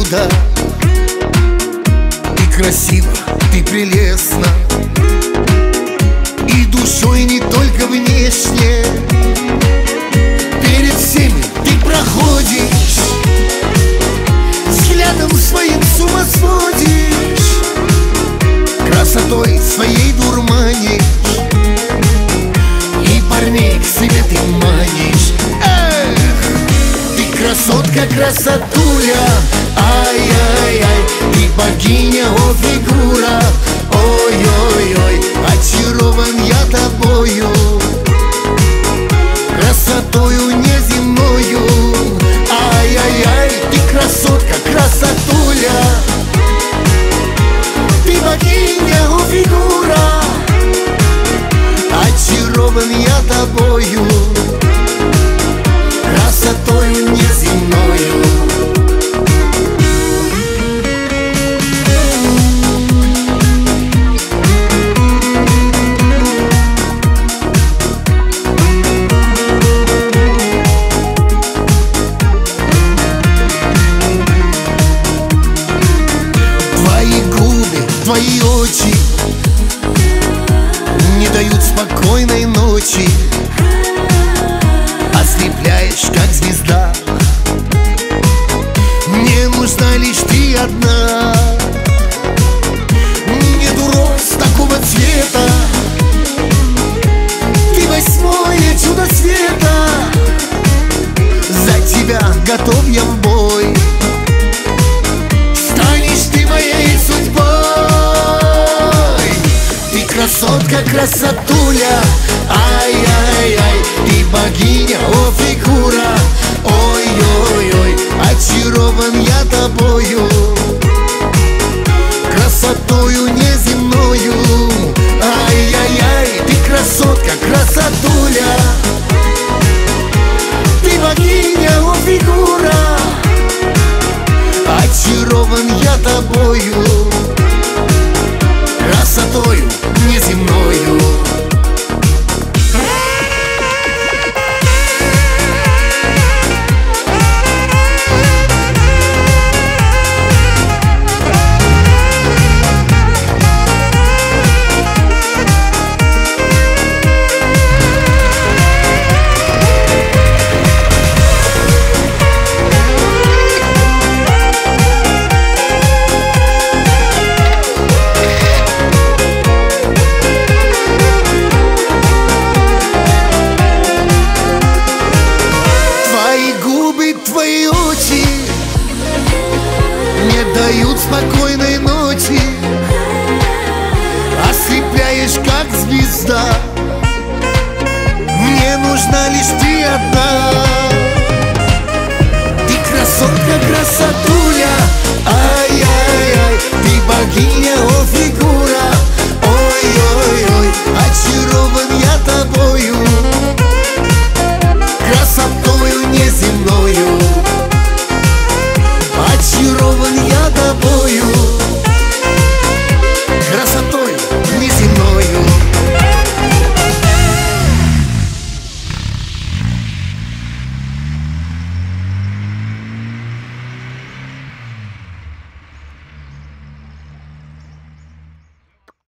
чудо. Ты красива, ты прелестна, и душой, не только внешне. Перед всеми ты проходишь, взглядом своим с ума сводишь, красотой своей дурманишь, и парней к себе ты манишь. Эх, ты красотка, красотуля, ай-яй-яй, ты богиня, о фигура, ой-ой-ой, очарован я тобою, красотою неземною. Ай-яй-яй, ты красотка, красотуля, ты богиня, о фигура, очарован я тобою, красотою неземною. Твои очи не дают спокойной ночи, ослепляешь, как звезда. Мне нужна лишь ты одна. Нету роз такого цвета, ты восьмое чудо света. За тебя готов я в бой, станешь ты моей судьбой. Красотка, красотуля, ай-яй-яй, ты богиня, о фигура, ой-ой-ой, очарован я тобою, красотою неземною.